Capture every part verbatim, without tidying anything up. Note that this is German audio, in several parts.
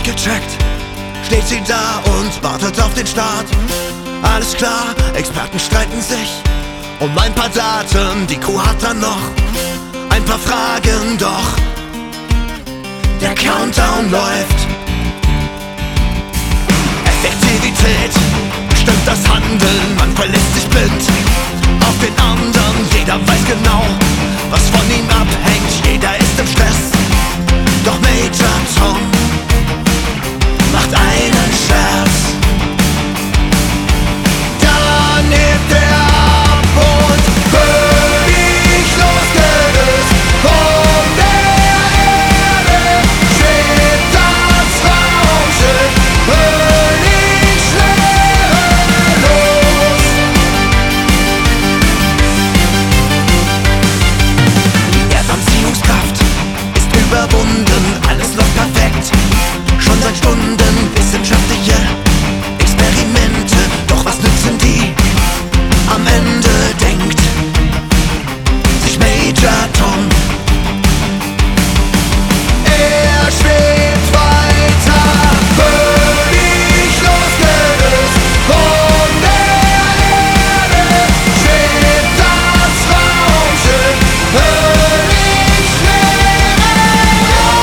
durchgecheckt, steht sie da und wartet auf den Start. Alles klar, Experten streiten sich um ein paar Daten, die Kuh hat dann noch ein paar Fragen, doch der Countdown läuft. Effektivität bestimmt das Handeln, man verlässt sich blind auf den anderen. Jeder weiß genau, was von ihm abhängt, jeder ist im Stress. Doch Major Tom macht einen Scherz. Dann hebt er ab und völlig losgelöst von der Erde schwebt das Raumschiff völlig schwerelos. Die Erdanziehungskraft ist überwunden, alles läuft perfekt, schon seit Stunden. Wissenschaftliche Experimente, doch was nützen die? Am Ende denkt sich Major Tom. Er schwebt weiter, völlig losgelöst von der Erde schwebt das Raumschiff völlig schwerelos.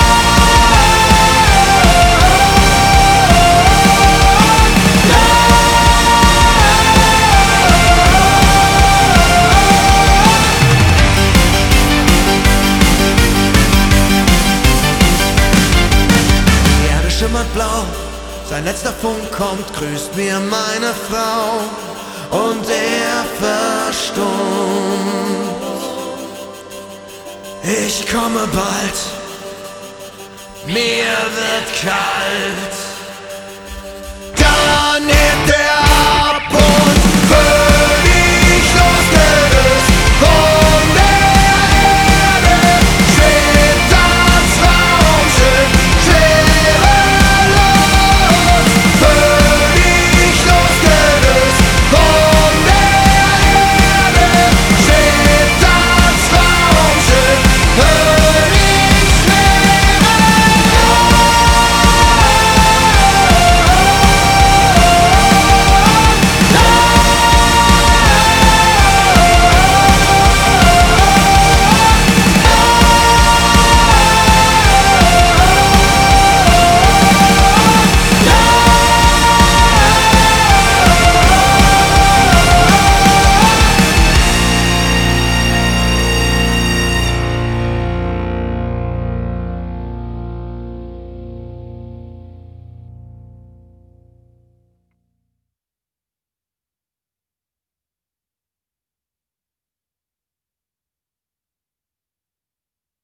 Schimmert blau, sein letzter Funk kommt, grüßt mir meine Frau und er verstummt. Ich komme bald, mir wird kalt. Dann hebt er